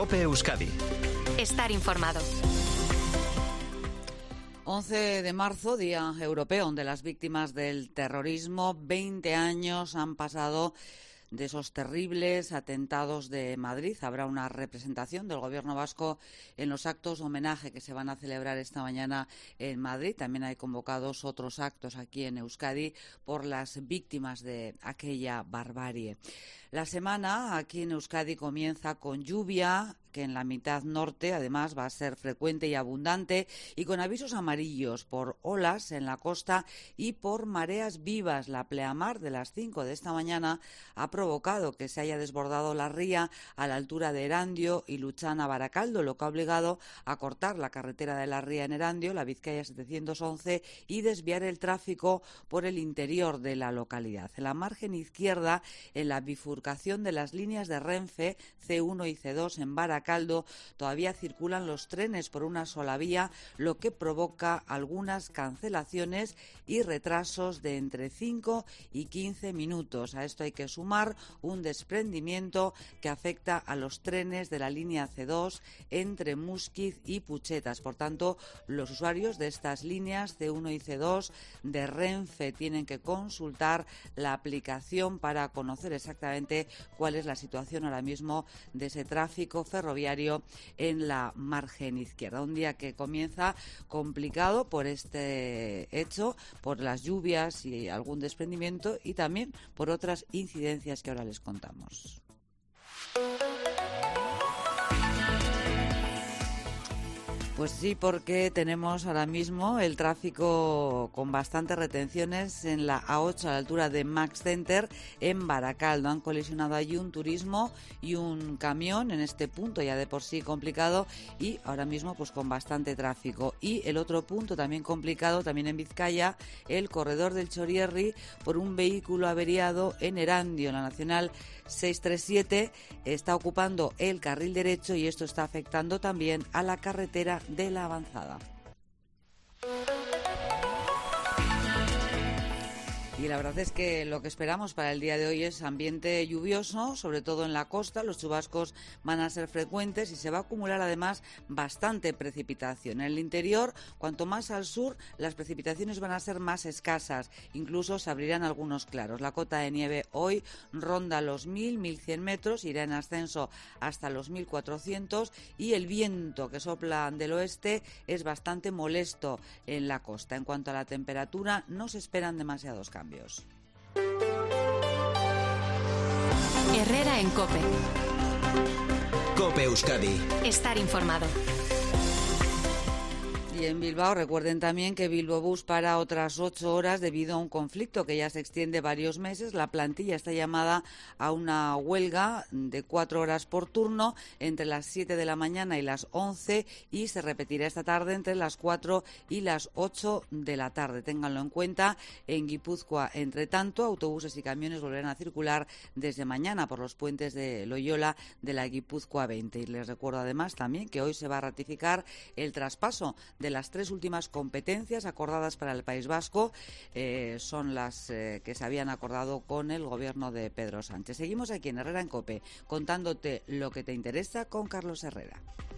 COPE Euskadi. Estar informado. 11 de marzo, Día Europeo de las Víctimas del Terrorismo. 20 años han pasado de esos terribles atentados de Madrid. Habrá una representación del Gobierno vasco en los actos homenaje que se van a celebrar esta mañana en Madrid. También hay convocados otros actos aquí en Euskadi por las víctimas de aquella barbarie. La semana aquí en Euskadi comienza con lluvia, que en la mitad norte además va a ser frecuente y abundante, y con avisos amarillos por olas en la costa y por mareas vivas. La pleamar de las 5 de esta mañana ha provocado que se haya desbordado la ría a la altura de Erandio y Luchana-Baracaldo, lo que ha obligado a cortar la carretera de la ría en Erandio, la Vizcaya 711, y desviar el tráfico por el interior de la localidad. En la margen izquierda, en la bifurcación de las líneas de Renfe C1 y C2 en Baracaldo, todavía circulan los trenes por una sola vía, lo que provoca algunas cancelaciones y retrasos de entre 5 y 15 minutos. A esto hay que sumar un desprendimiento que afecta a los trenes de la línea C2 entre Musquiz y Puchetas. Por tanto, los usuarios de estas líneas C1 y C2 de Renfe tienen que consultar la aplicación para conocer exactamente cuál es la situación ahora mismo de ese tráfico ferroviario en la margen izquierda. Un día que comienza complicado por este hecho, por las lluvias y algún desprendimiento, y también por otras incidencias que ahora les contamos. Pues sí, porque tenemos ahora mismo el tráfico con bastantes retenciones en la A8 a la altura de Max Center en Baracaldo. Han colisionado allí un turismo y un camión en este punto ya de por sí complicado, y ahora mismo pues con bastante tráfico. Y el otro punto también complicado, también en Vizcaya, el corredor del Chorierri por un vehículo averiado en Erandio. La Nacional 637 está ocupando el carril derecho y esto está afectando también a la carretera de la Avanzada. Y la verdad es que lo que esperamos para el día de hoy es ambiente lluvioso, sobre todo en la costa. Los chubascos van a ser frecuentes y se va a acumular además bastante precipitación. En el interior, cuanto más al sur, las precipitaciones van a ser más escasas. Incluso se abrirán algunos claros. La cota de nieve hoy ronda los 1.100 metros, irá en ascenso hasta los 1.400, y el viento que sopla del oeste es bastante molesto en la costa. En cuanto a la temperatura, no se esperan demasiados cambios. Herrera en COPE. COPE Euskadi. Estar informado. Y en Bilbao recuerden también que Bilbo Bus para otras 8 horas debido a un conflicto que ya se extiende varios meses. La plantilla está llamada a una huelga de 4 horas por turno entre las 7 de la mañana y las 11, y se repetirá esta tarde entre las 4 y las 8 de la tarde. Ténganlo en cuenta. En Guipúzcoa, entre tanto, autobuses y camiones volverán a circular desde mañana por los puentes de Loyola de la Guipúzcoa 20. Y les recuerdo además también que hoy se va a ratificar el traspaso de las 3 últimas competencias acordadas para el País Vasco. Son las que se habían acordado con el gobierno de Pedro Sánchez. Seguimos aquí en Herrera en COPE, contándote lo que te interesa con Carlos Herrera.